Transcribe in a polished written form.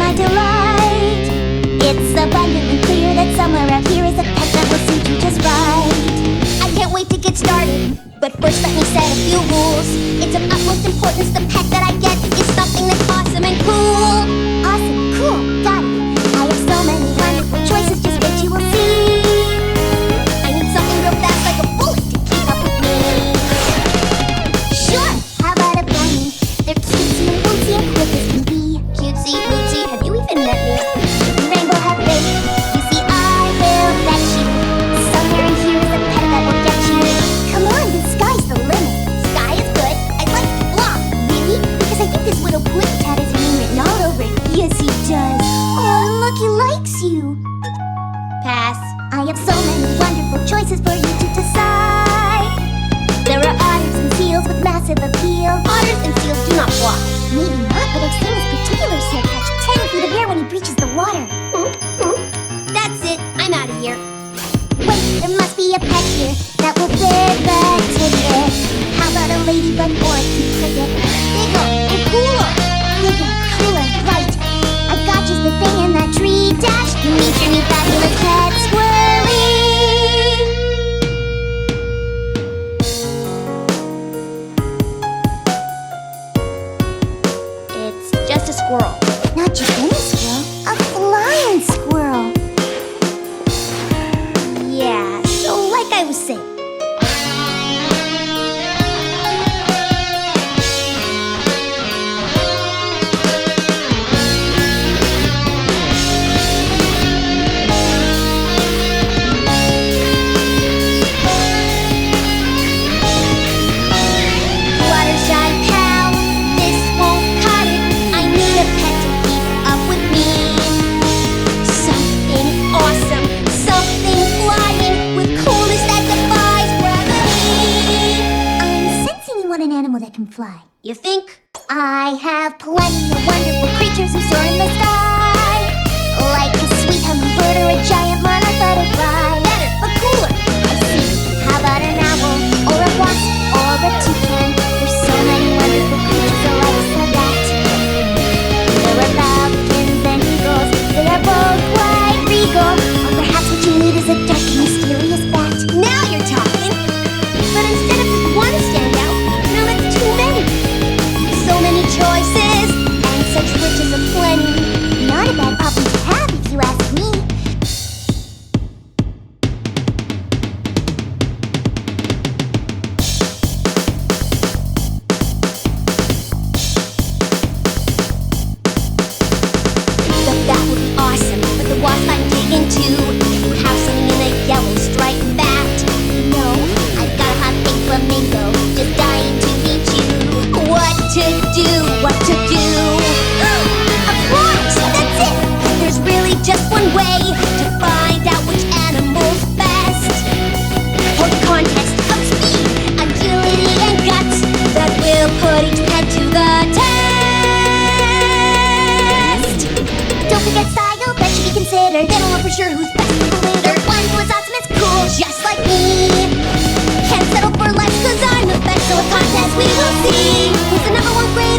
my delight. It's abundantly clear that somewhere out here is a pet that will suit you just right. I can't wait to get started, but first let me set a few rules. It's of utmost importance the pet that I get is something that's awesome and cool. Awesome, cool, got it. I have so many wonderful choices, just wait you will see. I need something real fast like a bullet to keep up with me. Sure, how about a bunny? They're cutesy and wootsy and quick as can be. Cutesy, wootsy, have you even met me? Rainbow have faith, you see I will fetch you. Somewhere in here is a pet that will get you. Come on, the sky's the limit. Sky is good, I'd like to block. Really? Because I think this little pudding tat has name written all over it. Yes, he does. Oh, look, he likes you. Pass. I have so many wonderful choices for you to decide. There are otters and seals with massive appeal. Otters and seals do not fly. Maybe not, but I've seen this particular seal catch 10 feet of air when he breaches the water. That's it, I'm out of here. Wait, there must be a pet here that will fit the ticket. How about a ladybug or a cute cricket? Bigger and cooler. Bigger, cooler, right. I've got just the thing in that tree dash. Meet your new fabulous pet swirly. It's just a squirrel. Not just any squirrel, a flying squirrel. Yeah, so like I was saying. Fluttershy pal, this won't cut it. I need a pet to keep up with me. Something awesome, something flying with coolness that defies gravity. I'm sensing you want an animal that can fly. You think? I have plenty of wonderful creatures who soar in the sky, like a sweet hummingbird or a giant monarch butterfly. Better, but cooler. I see. How about an owl or a wasp or a toucan? There's so many wonderful creatures alike, so that there are falcons and eagles. They are both quite regal. Or perhaps what you need is a dark and mysterious bat. Now you're talking. But instead of just one standout, now that's too many. So many choices and such riches aplenty. Not a bad problem to have if you ask me. The bat would be awesome, but the wasp I'm digging to. You have something in a yellow striped bat. No, I've got a hot pink flamingo, just dying to meet you. What to do? What to do? Of course, that's it. There's really just one way to find out which animal's best. Hold the contest of speed, agility, and guts that will put each pet to the test. Don't forget style, that should be considered. They don't know for sure who's best for the litter. One who is awesome is cool, just like me. Can't settle for less, cause I'm the best, so a contest we will see. Who's the number one grade?